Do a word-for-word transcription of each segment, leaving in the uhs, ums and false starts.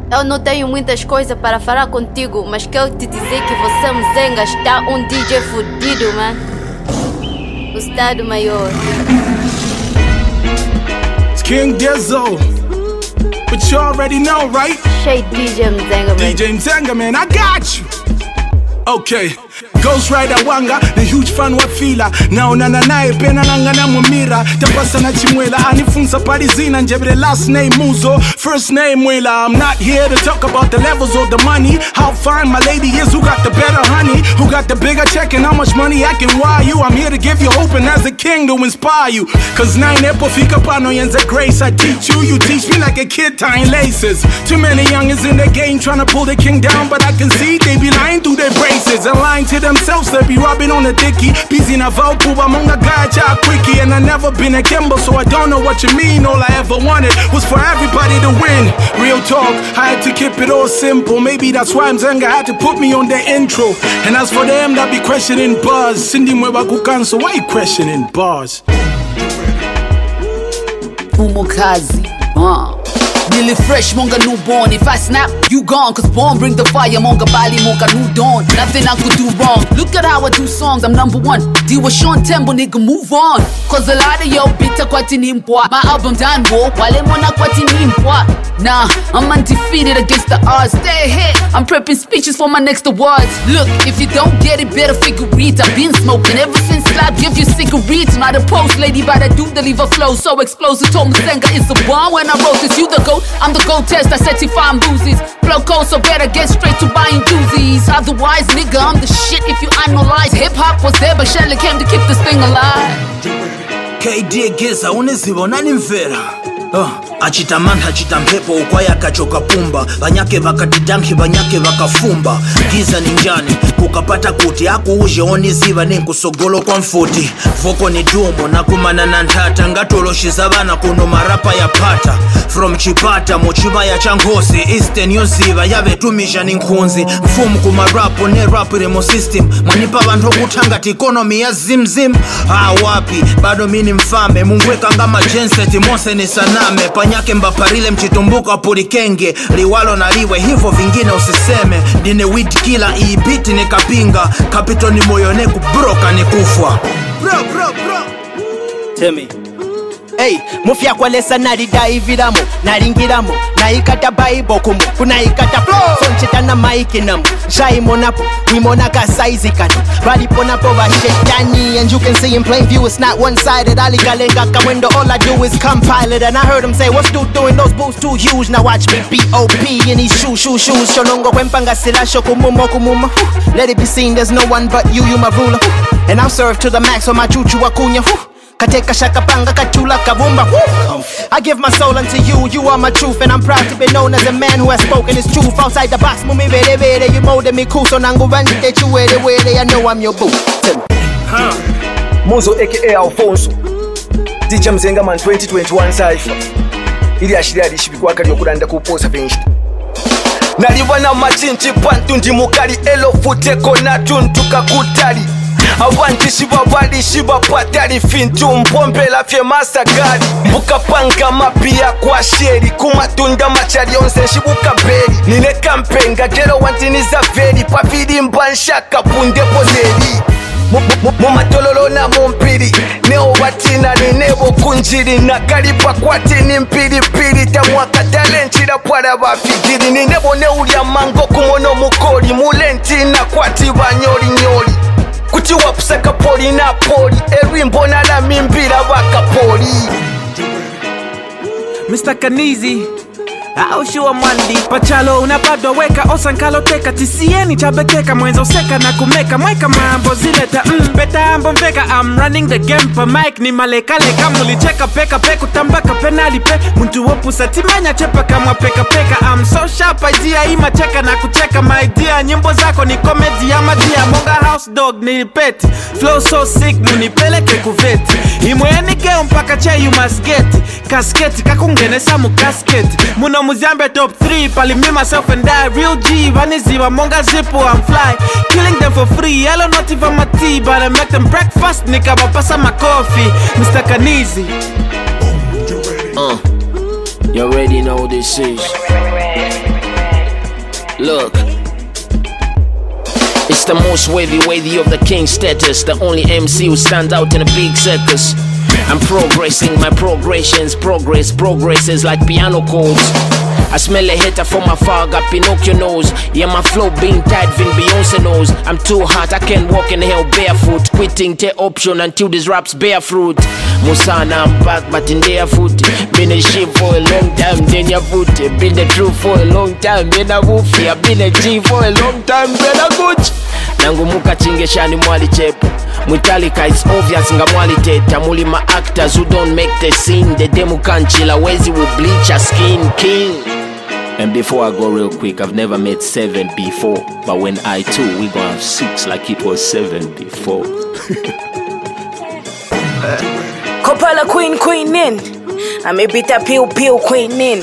Eu não tenho muitas coisas para falar contigo, mas quero te dizer que você Mzenga está um D J fudido, man. O Estado Maior. It's King Dizzo. But you already know, right? Shade D J Mzenga, man. D J Mzenga, man, I got you. Okay. Ghost Rider Wanga, the huge fan wa fila. Naona na nae pena nanga na mwamira. Tapasa na chimwela, anifunza parizina. Njebere last name Muzo, first name Mwela. I'm not here to talk about the levels or the money. How fine my lady is, who got the better honey, who got the bigger check and how much money I can wire you. I'm here to give you hope and as a king to inspire you. Cause nine epo fika pano yenza grace. I teach you, you teach me like a kid tying laces. Too many youngins in the game trying to pull the king down, but I can see they be lying through their braces and lying to themselves. They be rubbing on the dicky. Busy na vocal, among a guy cha quickie. And I never been a Kimbo, so I don't know what you mean. All I ever wanted was for everybody to win. Real talk, I had to keep it all simple. Maybe that's why Mzenga had to put me on the intro. And as for them that be questioning buzz, Cindy Mwewa Kukanso, why you questioning bars? Umukazi, uh. Nearly fresh, monga newborn. If I snap, you gone. Cause born bring the fire, monga bali, monga new dawn. Nothing I could do wrong. Look at how I do songs, I'm number one. Deal with Sean Tembo, nigga, move on. Cause a lot of yo bitter kwati nimpwa. My album done, wo, wale mona kwati nimpwa. Nah, I'm undefeated against the odds. Stay ahead, I'm prepping speeches for my next awards. Look, if you don't get it, better figure it. I've been smoking ever since Slap give you cigarettes. Not a post lady, but I do deliver flow so explosive. Told Mzenga is the bomb when I wrote this. You the goat, I'm the goat test, I certify boozies. Flow cold, so better get straight to buying doozies. Otherwise, nigga, I'm the shit if you analyze. Hip-hop was there, but Shelly came to keep this thing alive. K D Giza, unezibo nani mfera? Uh, achita manta achita mpepo ukwaya kachoka pumba. Banyake bakatidanki banyake bakafumba. Giza ninjani kukapata kuti akuuje oniziba ninkusogolo kwa mfuti. Foko ni dumo na kumana nantata ngatoloshiza bana kuno marapa ya pata. From Chipata mochiba ya changosi Eastern yoziba yabetumisha ninkunzi. Mfumu kumarapo ne rap remo system. Manipa bantu kutanga economy ya zimzim. Ah wapi bado mini mfame mungweka ngama genset mose ni saname. Panyake mbaparile mchitumbuka purikenge. Liwalo na liwe hivyo vingine usiseme. Dine weed killer ii biti ni kapinga. Kapito ni moyone kubroka ni kufwa. Bro bro bro Tell me. Hey, mufya kwa lesa narida iviramo. Naringiramo, naikata baibo kumu. Kunaikata flow, soncheta na maiki namu. Shai monapo, we monaka saizi kano. Bali ponapo wa shetani. And you can see in plain view it's not one-sided. Ali kalenga kamwendo, all I do is compile it. And I heard him say, what's dude doing? Those boots too huge. Now watch me B O P in these shoes, shoes, shoes. Shonongo kwempanga silasho kumumo kumuma. Let it be seen there's no one but you, you my ruler. And I'll serve to the max on my chuchu wakunya. Kateka shaka panga kachula kabumba. I give my soul unto you, you are my truth. And I'm proud to be known as a man who has spoken his truth. Outside the box, mumi vere vere. You molded me cool, so nangu vanjite chuwele wele. I know I'm your boo. Huh. Muzo aka Alfonso D J Mzenga man twenty twenty-one Cypher. Ili ashiri alishibikwa kali yokulanda kuposa venshita. Nalibana machinchi pantu ndi mukali elo futeko na tuntuka kutali. Awanti shiba wali shiba patari fintu mpombela fye masagari. Mbuka panga mapia kwa sheri. Kumatunda machari onse shibuka beri. Nine kampenga gero wanti niza veri. Pavidi mbanshaka pundepo zeri. Mumatololo na mumpiri. Neo watina ni nebo kunjiri. Na karipa kwati ni mpiri piri. Tamuaka talenchi na para wafigiri. Ni nebo neulia mango kumono mukori. Mulenti na kwati banyori nyori. Kuti wapusaka poli na poli. Ewi mbona la mimbira waka poli. Mister Kanizi Aushua Mwandi Pachalo unabado weka osankalo teka. Tisieni chabeteka mwenzo seka na kumeka. Mweka mambo zileta mm, beta ambo mveka. I'm running the game pa mic ni maleka leka. Muli cheka peka peku tambaka penali pe. Muntu wopu satimanya chepa kama peka peka. I'm so sharp idea ima cheka na kucheka. My idea nyimbo zako ni comedy ya madia. Monga house dog ni peti. Flow so sick munipeleke kuveti. Imweni geo mpaka che you must get. Kasketi kakungene samu kasketi. Muno Muzambe top three, pali me myself and I. Real G, Vaniziva, Monga Zippo, I'm fly. Killing them for free, hello not even my tea. But I make them breakfast, nigga, but pass my coffee. Mister Kanizi. Uh, you already know this is Look, it's the most wavy wavy of the king status, the only M C who stands out in a big circus. I'm progressing, my progressions, progress, progresses like piano chords. I smell a hater from afar, got Pinocchio nose. Yeah, my flow being tight, Vin Beyonce knows. I'm too hot, I can't walk in hell barefoot. Quitting the option until this rap's bear fruit. Musana, I'm back, but in their foot. Been a sheep for a long time, then your foot. Been the truth for a long time, then a wolf. Yeah, been a G for a long time, then a gooch. Nangumuka chingeshani mwali chepo. Mutalika it's obvious nga mwali teta. Muli ma actors who don't make the scene. The demo can't chill, wezi will bleach a skin king. And before I go real quick, I've never met seven before. But when I too, we gonna have six like it was seven before. Kopala queen queen in. Amebita piu piu queen in.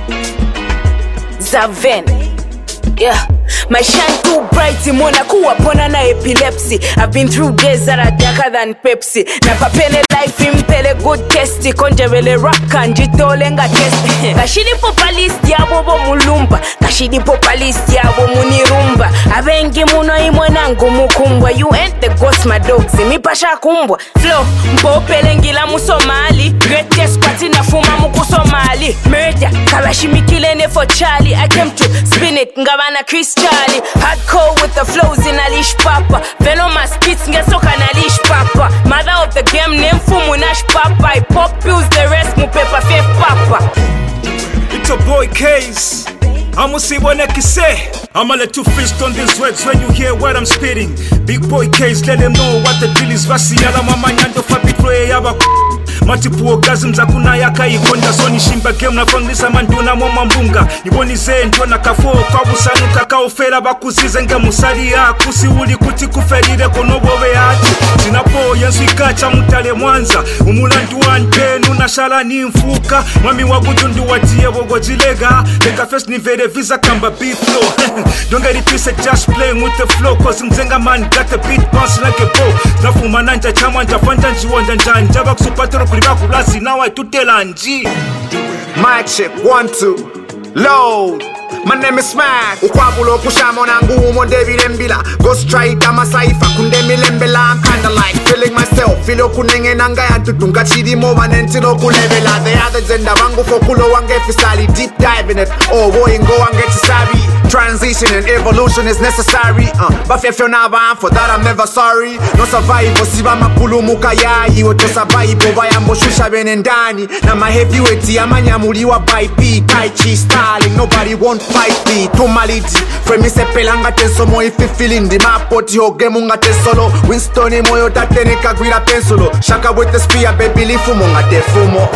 Zaven. Yeah. My shine too bright, imona kuwa pona na epilepsy. I've been through days that are darker than Pepsi. Na papene life impele good testi. Konje vele rap kanjitole nga testi. Kashidi popa list yabo bo mulumba. Kashidi popa list yabo munirumba. Abengi muno imona ngumukumbwa. You ain't the ghost my dogs, mi pasha kumbwa. Flow, mpopele ngila musomali. Greatest party na fuma muku somali. Murder, kalashimikile ne for Charlie. I came to spin it, ngabana Chris Charlie. Hardcore with the flows in Alish Papa. Venomous spits ngesoka na Alish Papa. Mother of the game name Fumu Nash Papa. I pop pills the rest mu paper fake Papa. It's a boy case. I'ma see what I can say. I'ma let you fist on these words when you hear what I'm spitting. Big boy case, let them know what the deal is. Vasi ala mama nyando fabitwe yaba. Multiple orgasms akuna yaka ikonda soni shimba game na fangisa manduna moma mbunga. Niboni ze ntona kafo kwa busanu kakao fera bakuzize nga musali ya kusi uli kuti kuferire konobo beati. Sinapo yensu ikacha mutale Mwanza. Umulandu wantenu na shala ni mfuka. Mwami wagudundu watie wogo jilega. Leka first ni vere visa kamba beat flow. Don't get it twisted, just playing with the flow. Cause mzenga man got the beat bounce like a bow. Nafu mananja chamanja fanta njiwanja njanja. Baku supatero kuliba kublazi now I tutela nji. Mic check, one, two, load. My name is Smack. Ukwabulo kushamo na ngumo David Mbila. Go straight ama saifa kunde milembela. I'm kinda like feeling myself. Filo kunenge nanga ya tutunga chidi mo manentino kulevela. The other gender wangu fokulo wange fisali. Deep dive in it. Oh boy ngo wange chisabi. Transition and evolution is necessary. Uh, but if you're not bound for that, I'm never sorry. No survival, siba makulu mukayai. Oto survival, bayambo shusha benendani. Na ma heavyweight, yamanya muliwa by P. Tai Chi styling, nobody won't fight me. Tumaliti, frame se pelanga tenso mo ifi feeling di mapoti hoge munga tesolo. Winstoni moyo tatene kagwira pensolo. Shaka with the spear, baby lifu munga tefumo.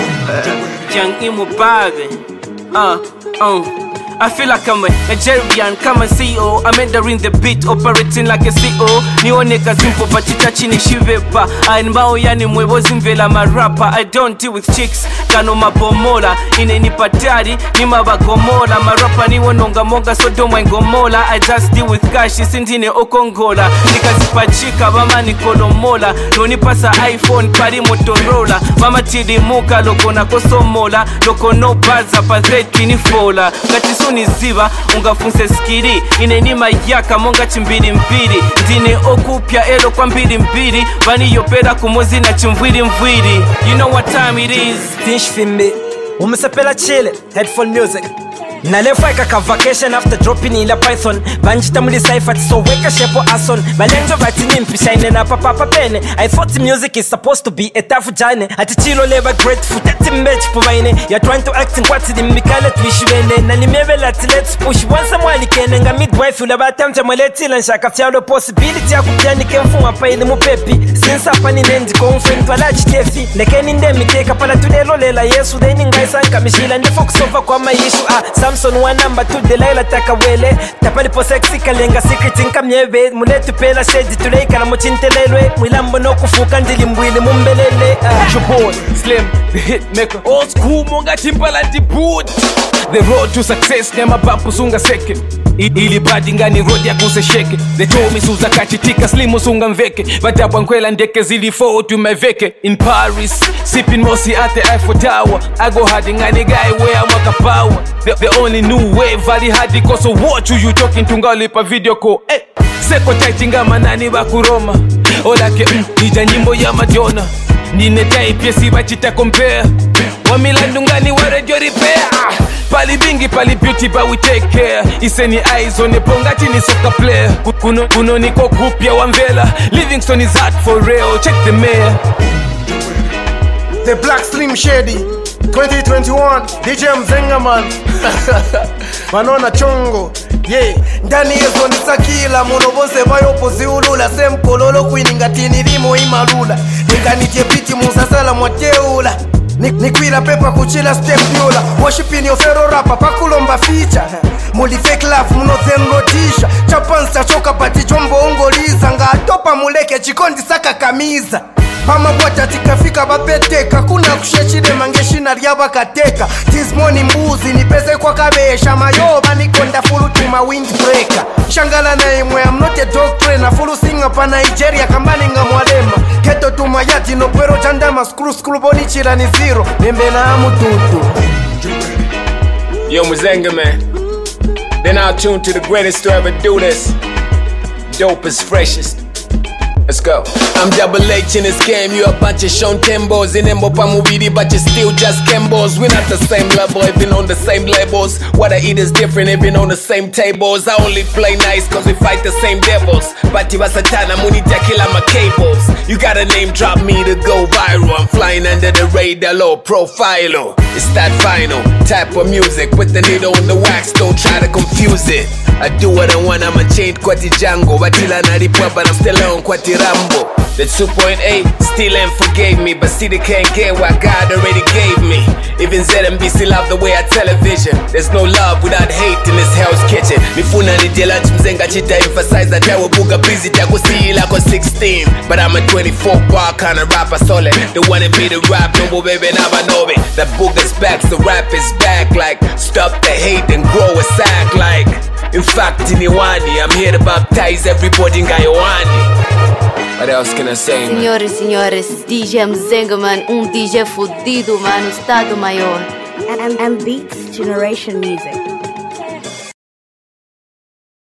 Young Imo Babe. Uh, uh. I feel like I'm a Nigerian, come and C E O. I'm entering the beat, operating like a C E O. Nioneka simple, but chini shivepa. I'm maoyani mwevo zimvela ma rapper. I don't deal with chicks, kano mabomola. Ine ni patari, ni mabagomola. Ma rapper ni wononga monga, so don't mind gomola. I just deal with cash, isintine okongola. Nikazipachika, mama ni kolomola. Noni pasa iPhone, pari Motorola. Mama tidi muka, loko na kosomola. Loko no baza, patheti ni fola. Katiso niziba ungafunse skiri inenima yaka monga chimbiri mbiri ndine okupya elo kwa mbiri mbiri bani yopera kumozi na chimviri mviri. You know what time it is. Tinsh fimbe umesapela chile headphone music. Nalefa kaka vacation after dropping ila python. Banjita muli cypher so weka shepo ason. Balenjo vati nimpisha ine na papa pene. I thought music is supposed to be a tough journey. Ati chilo leva grateful tati match puvaine. You're trying to act in kwati di mikale tuishivene. Na nimevela ati let's push once mwali kene. Nga midwife ula batamja mweleti lan shaka fialo possibility ya kupiani kemfu wapa ili mupepi. Sinsa pani nendi konfen pala chitefi. Nekeni nde miteka pala tudelo lela yesu. Deni ngaisa nkamishila ndefo kusofa kwa maishu. Ah, Samson one number two Delilah takawele. Tapali po sexy kalenga secret inka mnyebe. Muletu pela shedi tulei kala mochintelelwe. Mwilambo no kufuka ndili mbwili mumbelele. Your boy, Slim, the hit maker. Old school monga timpala di boot. The road to success nema bapu sunga second. ili badi ngani road ya kusesheke. They told me suza kachitika slimu sunga mveke, vatabwa nkwela ndeke zili forward to my veke. In Paris, sipping mosi at the Eiffel Tower, I go hard ngani guy where I'm waka power. The, the only new wave vali hadi koso watch you talking tungalipa video call. Eh, seko taitinga manani bakuroma, olake mm, nija nyimbo ya Madonna. Nine type yesi bachita compare, wamilandu ngani wa radio repair. Pali bingi pali beauty but we take care. Iseni eyes on the pongati ni soka player. Kuno, kuno niko kupia wamvela. Livingstone is hot for real, check the mayor. The Black Slim Shady twenty twenty-one D J Mzenga man. Manona chongo yeah. Ndani yezo nisakila muno bose bayo poziulula sempololo kuiningatini limo imalula nikanitye piti musasala mwateula nikwila pepa kuchila step nyola worshiping your fero rapa pakulomba feature muli fake laugh muno zenrotisha chapansa choka pati chombo ongoliza nga atopa muleke chikondi saka kamiza Mama bwata tikafika bapeteka kuna kushechide mangeshina ryaba kateka this morning mbuzi nipeze kwa kabesha mayoba nikonda fulu tuma windbreaker shangala na imwe I'm not a dog trainer fulu singa pa Nigeria kambani nga mwalema keto tuma yati no pero jandama skru skru boni chira ni zero nembe na amututu. Yo Mzenga man, then I'll tune to the greatest to ever do this, dopest, freshest. Let's go. I'm double H in this game, you a bunch of Sean Tembos. In Embo Pamubidi, but you still just Kembos. We're not the same level, even on the same labels. What I eat is different, even on the same tables. I only play nice cause we fight the same devils. But you satana muni tequila my cables. You got a name drop me to go viral. I'm flying under the radar, low profile. It's that final type of music with the needle on the wax, don't try to confuse it. I do what I want, I'm a chained kwati Django. Batila naripwa, but I'm still on kwati Rambo. The two point eight still ain't forgave me, but still they can't get what God already gave me. Even Z M B still love the way I television. There's no love without hate in this hell's kitchen. Nifuna ni jela chimzenga chita emphasize that I will buga busy taku see like a sixteen. But I'm a twenty-four bar kind of rapper solid. The one that made the rap, no more baby never know me. That booger's back, the rap is back. Like stop the hate and grow a sack. Like in fact in Iwani, I'm here to baptize everybody in Gaiwani. What else can I say, man? Senhores, senhores, D J Mzenga man, um D J fudido, mano, Estado Maior. M M Beats Generation Music.